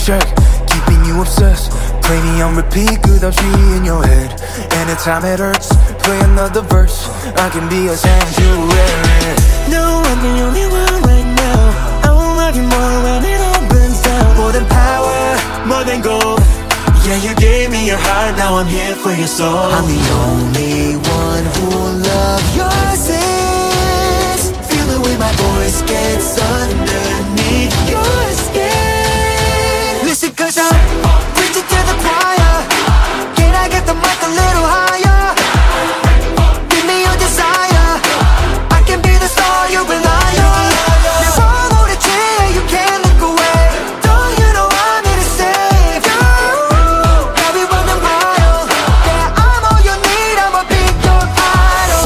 track, keeping you obsessed. Play me on repeat, 끝없이 in your head. Anytime it hurts, play another verse. I can be a sanctuary. No, I'm the only one right now. I will love you more when it all burns down. More than power, More than gold. Yeah, you gave me your heart, now I'm here for your soul. I'm the only one who'll love your sins. Feel the way my voice gets underneath your skin. Listen, cause I'm preaching to the choir. Can I get the mic a little higher? Give me your desire. I can be the star you rely on. Never hold a chair, you can't look away. Don't you know I'm here to save you? I'll be running wild. Yeah, I'm all you need, I'ma be your idol.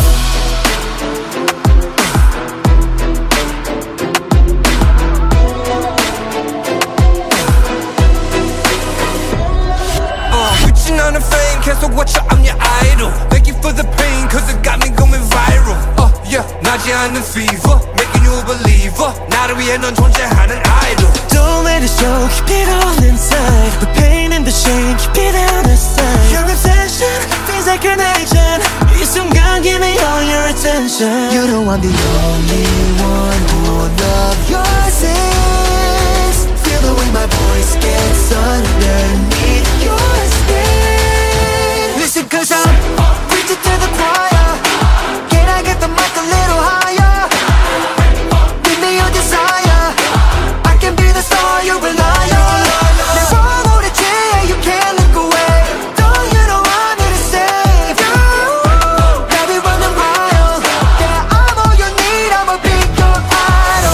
Reaching on the fame, 계속 watch out, I'm your idol. Thank you for the pain, cause it got me going viral. Yeah, 나지 않는 fever, making you a believer. 나를 위해 넌 존재하는 idol. Don't let it show, keep it all inside. The pain and the shame, keep it out of sight. Your obsession feels like an addiction. 이 순간, give me all your attention. You know I'm the only one who'll love your sins. Feel the way my voice gets underneath your skin. Listen, cause I'm preaching to the choir. Can I get the mic a little higher? Give me your desire. I can be the star you rely on. Never hold a chair, you can't look away. Don't you know I'm here to save you? I'll be running wild. Yeah, I'm all you need, I'ma be your idol.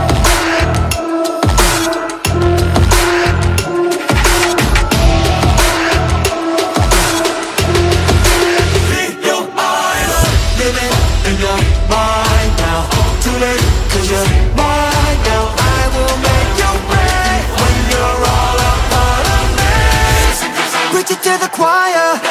Be your idol. Living in your mind now. Too late, cause you're mine now. I will make you pay when you're all a part of me. Preach it to the choir.